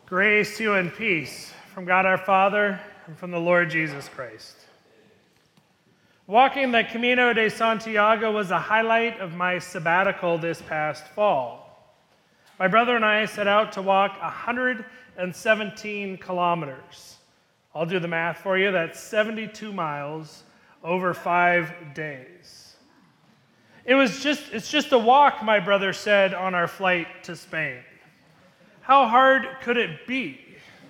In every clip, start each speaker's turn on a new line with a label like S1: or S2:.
S1: Grace to you and peace from God our Father and from the Lord Jesus Christ. Walking the Camino de Santiago was a highlight of my sabbatical this past fall. My brother and I set out to walk 117 kilometers. I'll do the math for you. That's 72 miles over 5 days. It's just a walk, my brother said on our flight to Spain. How hard could it be?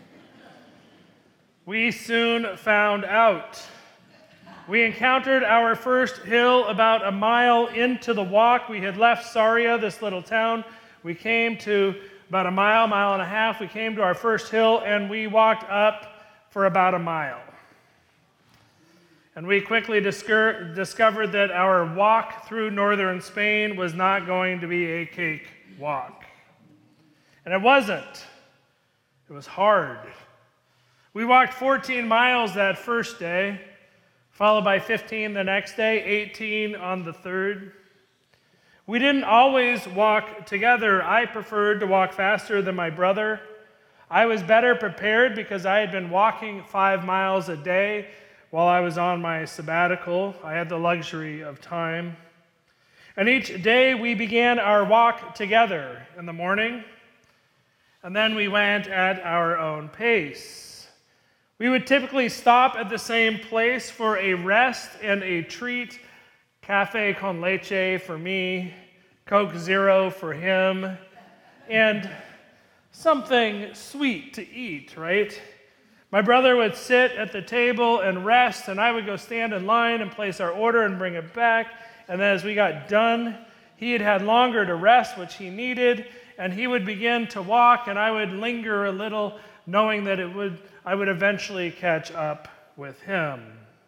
S1: We soon found out. We encountered our first hill about a mile into the walk. We had left Sarria, this little town. We came to about a mile and a half. We came to our first hill, and we walked up for about a mile. And we quickly discovered that our walk through northern Spain was not going to be a cake walk. And it wasn't. It was hard. We walked 14 miles that first day, followed by 15 the next day, 18 on the third. We didn't always walk together. I preferred to walk faster than my brother. I was better prepared because I had been walking 5 miles a day while I was on my sabbatical. I had the luxury of time. And each day we began our walk together in the morning, and then we went at our own pace. We would typically stop at the same place for a rest and a treat. Cafe con leche for me, Coke Zero for him, and something sweet to eat, right? My brother would sit at the table and rest, and I would go stand in line and place our order and bring it back. And then as we got done, he had had longer to rest, which he needed, and he would begin to walk, and I would linger a little, knowing that I would eventually catch up with him.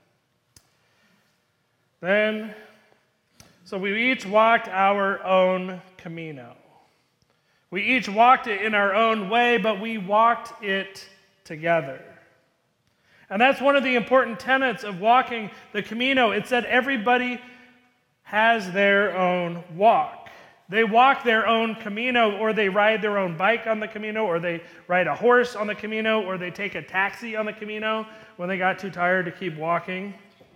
S1: So we each walked our own Camino. We each walked it in our own way, but we walked it together. And that's one of the important tenets of walking the Camino. It's that everybody has their own walk. They walk their own Camino, or they ride their own bike on the Camino, or they ride a horse on the Camino, or they take a taxi on the Camino when they got too tired to keep walking.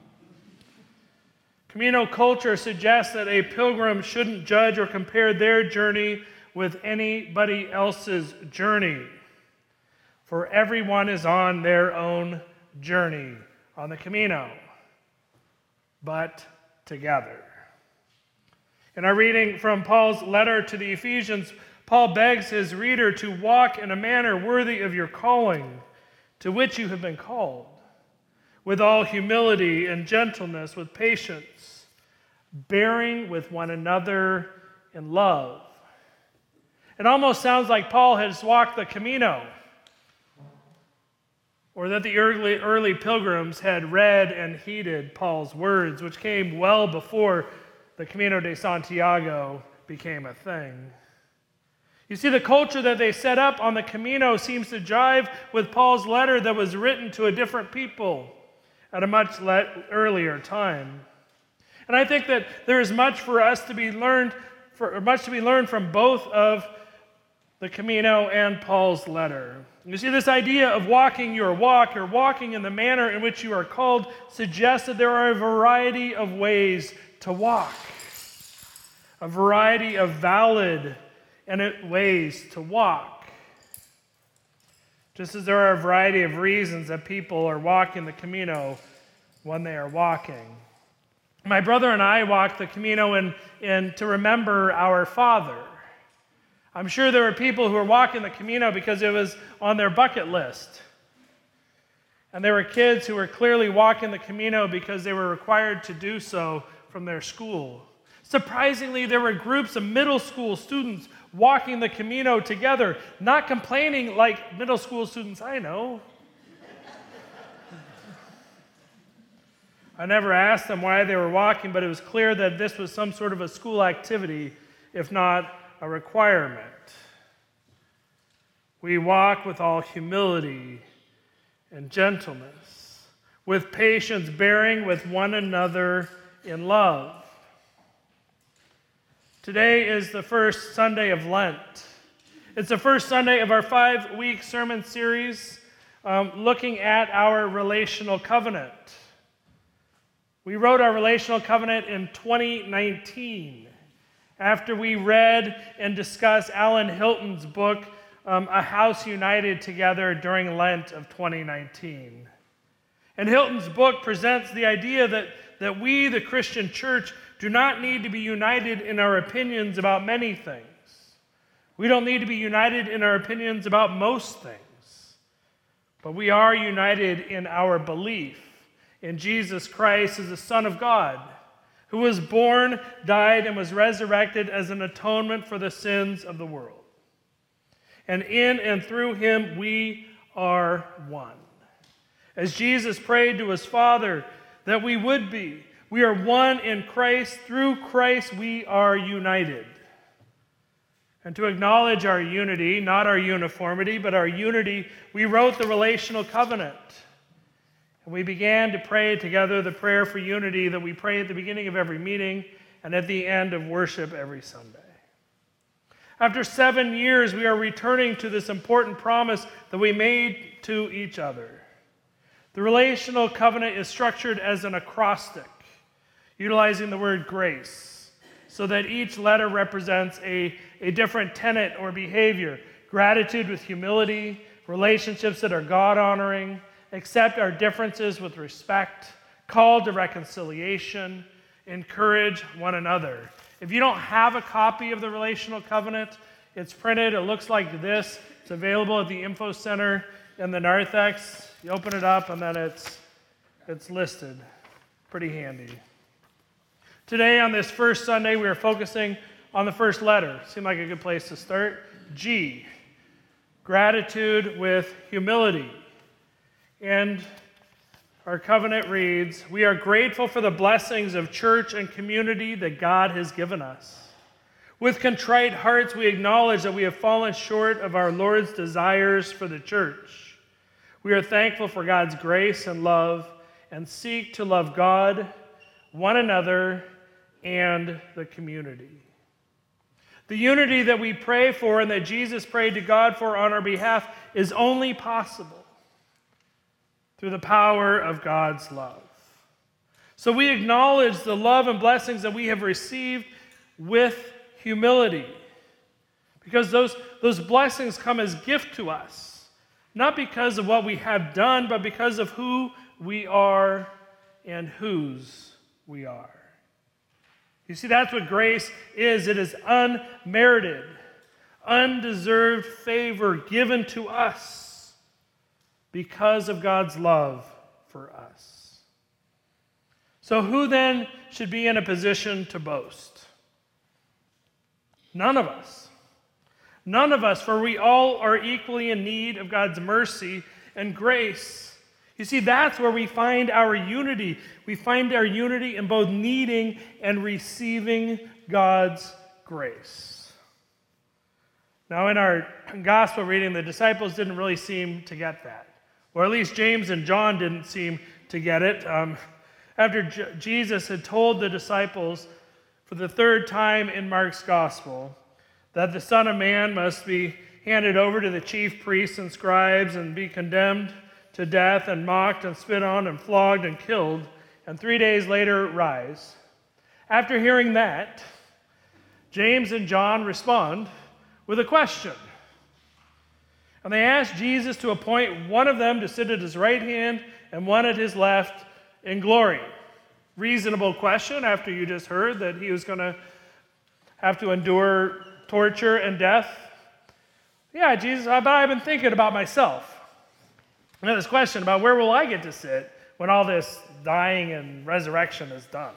S1: Camino culture suggests that a pilgrim shouldn't judge or compare their journey with anybody else's journey, for everyone is on their own journey on the Camino, but together. In our reading from Paul's letter to the Ephesians, Paul begs his reader to walk in a manner worthy of your calling, to which you have been called, with all humility and gentleness, with patience, bearing with one another in love. It almost sounds like Paul has walked the Camino, or that the early pilgrims had read and heeded Paul's words, which came well before the Camino de Santiago became a thing. You see, the culture that they set up on the Camino seems to jive with Paul's letter that was written to a different people at a much earlier time. And I think that there is much for us to be learned, from both of the Camino and Paul's letter. You see, this idea of walking your walk, or walking in the manner in which you are called, suggests that there are a variety of ways to walk, a variety of valid ways to walk. Just as there are a variety of reasons that people are walking the Camino when they are walking. My brother and I walked the Camino to remember our father. I'm sure there were people who were walking the Camino because it was on their bucket list. And there were kids who were clearly walking the Camino because they were required to do so from their school. Surprisingly, there were groups of middle school students walking the Camino together, not complaining like middle school students I know. I never asked them why they were walking, but it was clear that this was some sort of a school activity, if not a requirement. We walk with all humility and gentleness, with patience, bearing with one another in love. Today is the first Sunday of Lent. It's the first Sunday of our 5-week sermon series looking at our relational covenant. We wrote our relational covenant in 2019 after we read and discussed Alan Hilton's book, A House United Together, during Lent of 2019. And Hilton's book presents the idea that we, the Christian church, do not need to be united in our opinions about many things. We don't need to be united in our opinions about most things. But we are united in our belief in Jesus Christ as the Son of God, who was born, died, and was resurrected as an atonement for the sins of the world. And in and through him we are one. As Jesus prayed to his Father that we would be, we are one in Christ. Through Christ we are united. And to acknowledge our unity, not our uniformity, but our unity, we wrote the relational covenant. And we began to pray together the prayer for unity that we pray at the beginning of every meeting and at the end of worship every Sunday. After 7 years, we are returning to this important promise that we made to each other. The relational covenant is structured as an acrostic, utilizing the word grace, so that each letter represents a different tenet or behavior. Gratitude with humility, relationships that are God-honoring, accept our differences with respect, call to reconciliation, encourage one another. If you don't have a copy of the relational covenant, it's printed. It looks like this. It's available at the info center in the narthex. You open it up and then it's listed. Pretty handy. Today, on this first Sunday, we are focusing on the first letter. Seemed like a good place to start. G, gratitude with humility. And our covenant reads, we are grateful for the blessings of church and community that God has given us. With contrite hearts, we acknowledge that we have fallen short of our Lord's desires for the church. We are thankful for God's grace and love and seek to love God, one another, and the community. The unity that we pray for and that Jesus prayed to God for on our behalf is only possible through the power of God's love. So we acknowledge the love and blessings that we have received with humility, because those blessings come as gift to us, not because of what we have done, but because of who we are and whose we are. You see, that's what grace is. It is unmerited, undeserved favor given to us because of God's love for us. So who then should be in a position to boast? None of us. None of us, for we all are equally in need of God's mercy and grace. You see, that's where we find our unity. We find our unity in both needing and receiving God's grace. Now, in our gospel reading, the disciples didn't really seem to get that. Or at least James and John didn't seem to get it. After Jesus had told the disciples for the third time in Mark's gospel that the Son of Man must be handed over to the chief priests and scribes and be condemned to death and mocked and spit on and flogged and killed, and 3 days later rise. After hearing that, James and John respond with a question. And they ask Jesus to appoint one of them to sit at his right hand and one at his left in glory. Reasonable question after you just heard that he was going to have to endure torture and death. Yeah, Jesus, but I've been thinking about myself. I have this question about where will I get to sit when all this dying and resurrection is done?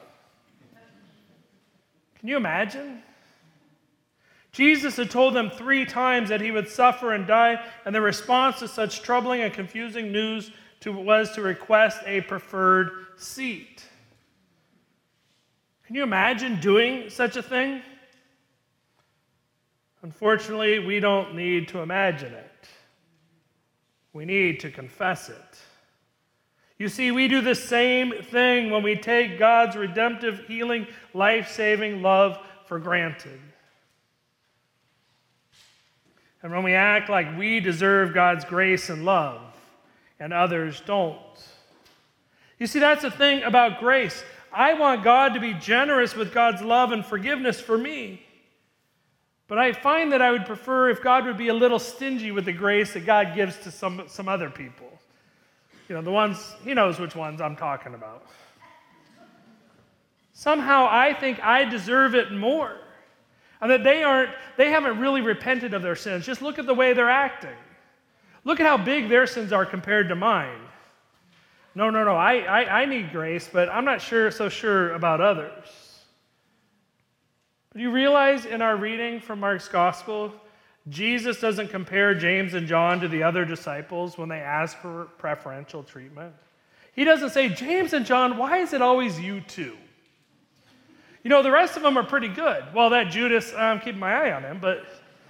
S1: Can you imagine? Jesus had told them 3 times that he would suffer and die, and the response to such troubling and confusing news was to request a preferred seat. Can you imagine doing such a thing? Unfortunately, we don't need to imagine it. We need to confess it. You see, we do the same thing when we take God's redemptive, healing, life-saving love for granted. And when we act like we deserve God's grace and love, and others don't. You see, that's the thing about grace. I want God to be generous with God's love and forgiveness for me. But I find that I would prefer if God would be a little stingy with the grace that God gives to some other people. You know, the ones, he knows which ones I'm talking about. Somehow I think I deserve it more. And that they haven't really repented of their sins. Just look at the way they're acting. Look at how big their sins are compared to mine. No, I need grace, but I'm not so sure about others. But you realize in our reading from Mark's Gospel, Jesus doesn't compare James and John to the other disciples when they ask for preferential treatment. He doesn't say, James and John, why is it always you two? You know, the rest of them are pretty good. Well, that Judas, I'm keeping my eye on him, but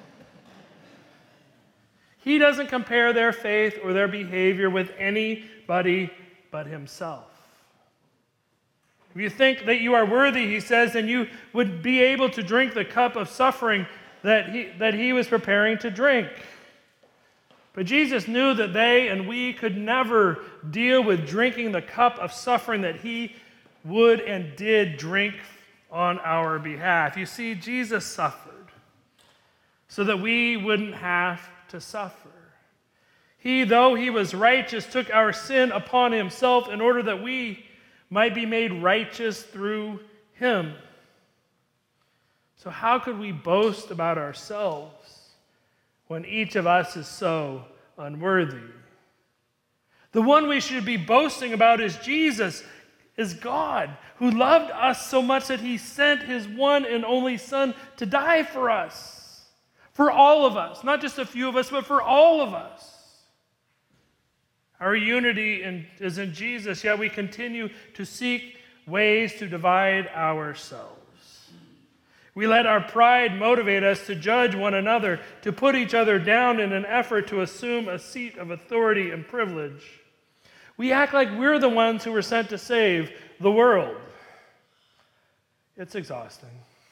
S1: he doesn't compare their faith or their behavior with anybody but himself. If you think that you are worthy, he says, then you would be able to drink the cup of suffering that he was preparing to drink. But Jesus knew that they and we could never deal with drinking the cup of suffering that he would and did drink on our behalf. You see, Jesus suffered so that we wouldn't have to suffer. He, though he was righteous, took our sin upon himself in order that we might be made righteous through him. So how could we boast about ourselves when each of us is so unworthy? The one we should be boasting about is Jesus, is God, who loved us so much that he sent his one and only Son to die for us. For all of us, not just a few of us, but for all of us. Our unity is in Jesus, yet we continue to seek ways to divide ourselves. We let our pride motivate us to judge one another, to put each other down in an effort to assume a seat of authority and privilege. We act like we're the ones who were sent to save the world. It's exhausting.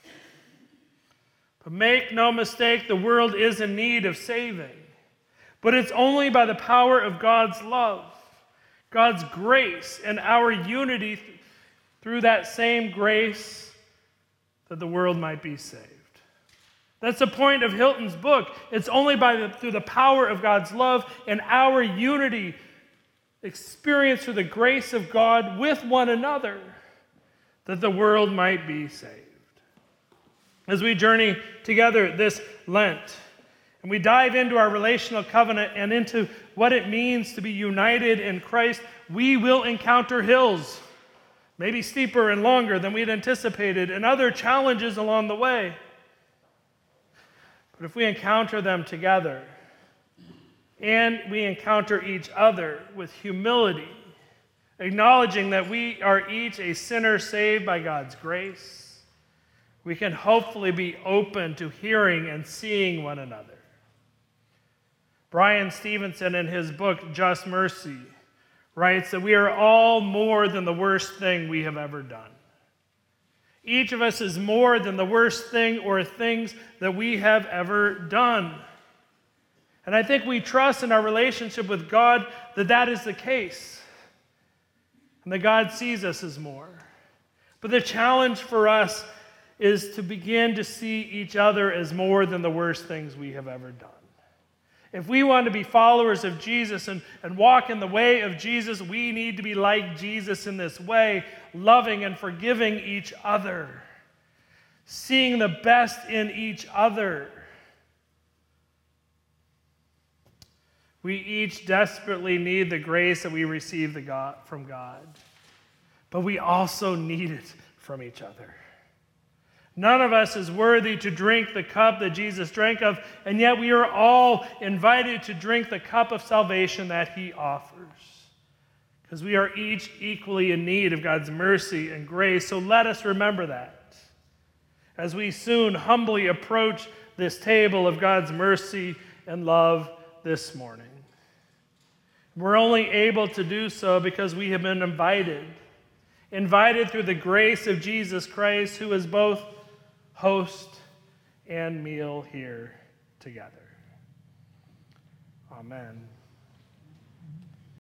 S1: But make no mistake, the world is in need of saving. But it's only by the power of God's love, God's grace, and our unity through that same grace that the world might be saved. That's the point of Hilton's book. It's only through the power of God's love and our unity experienced through the grace of God with one another that the world might be saved. As we journey together this Lent, and we dive into our relational covenant and into what it means to be united in Christ, we will encounter hills, maybe steeper and longer than we'd anticipated, and other challenges along the way. But if we encounter them together, and we encounter each other with humility, acknowledging that we are each a sinner saved by God's grace, we can hopefully be open to hearing and seeing one another. Brian Stevenson, in his book, Just Mercy, writes that we are all more than the worst thing we have ever done. Each of us is more than the worst thing or things that we have ever done. And I think we trust in our relationship with God that that is the case, and that God sees us as more. But the challenge for us is to begin to see each other as more than the worst things we have ever done. If we want to be followers of Jesus and walk in the way of Jesus, we need to be like Jesus in this way, loving and forgiving each other, seeing the best in each other. We each desperately need the grace that we receive from God, but we also need it from each other. None of us is worthy to drink the cup that Jesus drank of, and yet we are all invited to drink the cup of salvation that he offers. Because we are each equally in need of God's mercy and grace, so let us remember that as we soon humbly approach this table of God's mercy and love this morning. We're only able to do so because we have been invited through the grace of Jesus Christ, who is both host and meal here together. Amen.